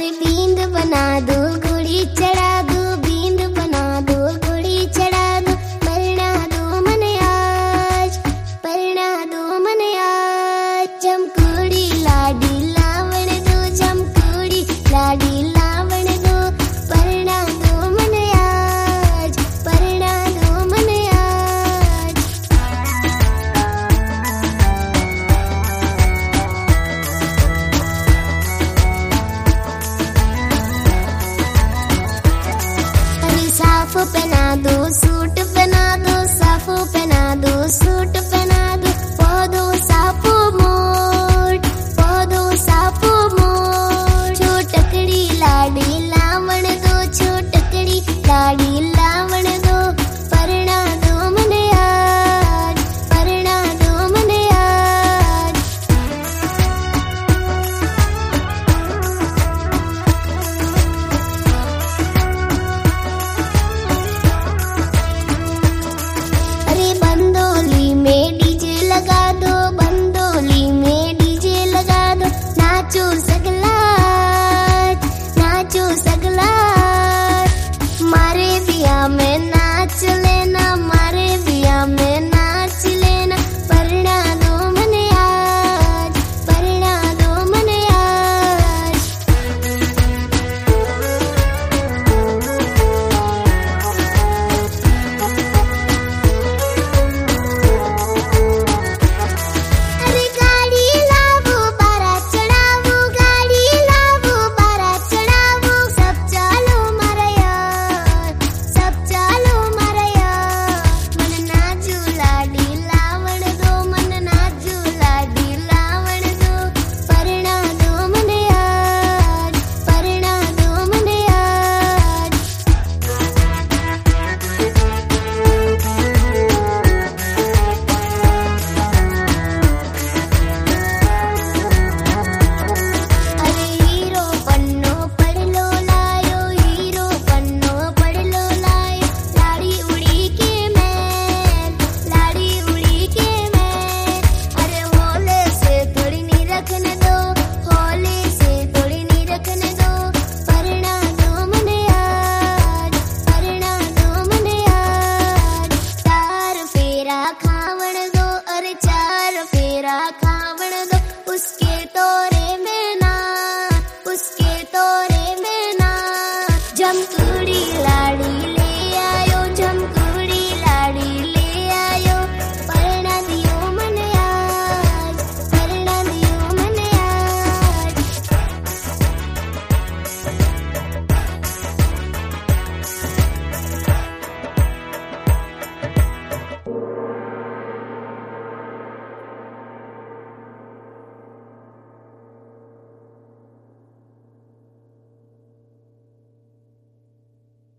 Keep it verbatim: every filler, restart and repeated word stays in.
अरे बींद बना दो, घोड़ी चढ़ा दो, बींद बना दो, घोड़ी चढ़ा दो, परना दो मन आज, परना दो मन आज। चमकूड़ी लाडी लावण दो, चमकूड़ी लाडी लावण दो, परना दो मन आज, परना दो मन आज। अरे साफ पहना दो,